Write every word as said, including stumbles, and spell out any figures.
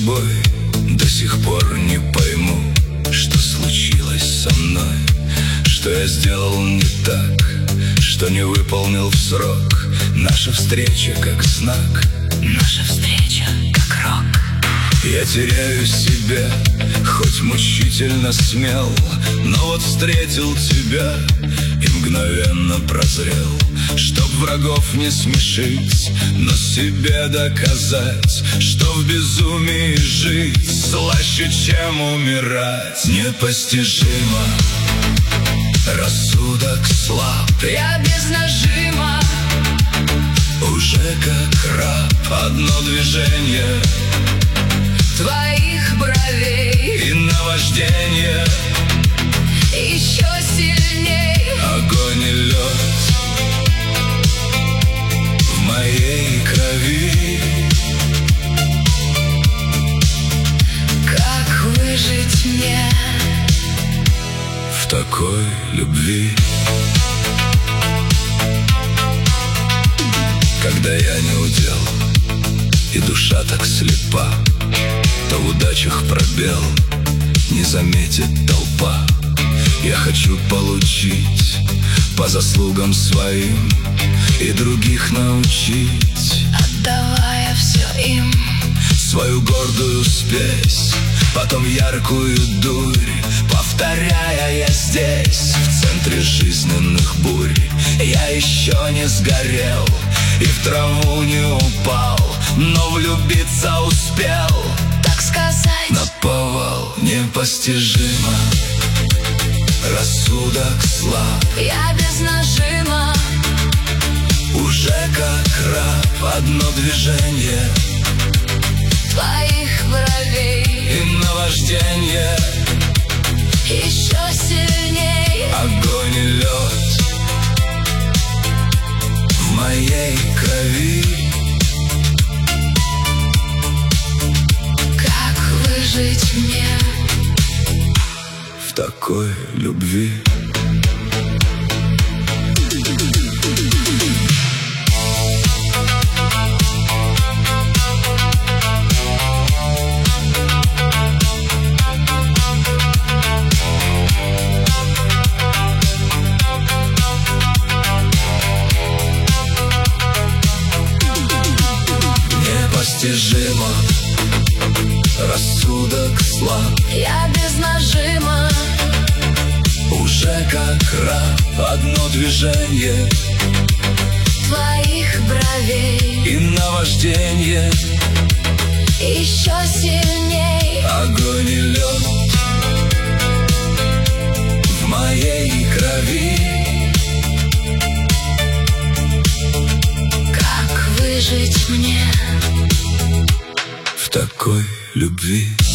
тобой до сих пор не пойму, что случилось со мной, что я сделал не так, что не выполнил в срок. Наша встреча как знак, наша встреча как рок. Я теряю себя, хоть мучительно смел, но вот встретил тебя и мгновенно прозрел. Чтоб врагов не смешить, но себе доказать, что в безумии жить слаще, чем умирать. Непостижимо, рассудок слаб, я без нажима, уже как раб. Одно движение твоих бровей и наваждение еще сильней. Огонь и лед в моей крови. Как выжить мне в такой любви? Когда я не удел и душа так слепа, то в удачах пробел не заметит толпа. Я хочу получить по заслугам своим и других научить, отдавая все им, свою гордую спесь, потом яркую дурь, повторяя: я здесь, в центре жизненных бурь. Я еще не сгорел и в траву не упал, но влюбиться успел, так сказать, наповал. Непостижимо, рассудок слаб, я без нажима, уже как раб. Одно движение твоих бровей и наваждение еще сильней. Огонь и лед в моей крови. Как выжить мне в такой любви? Непостижимо, рассудок слаб, я без нажима, уже как раб. Одно движение твоих бровей и наваждение еще сильней. Огонь и лед в моей крови. Как выжить мне в такой любви?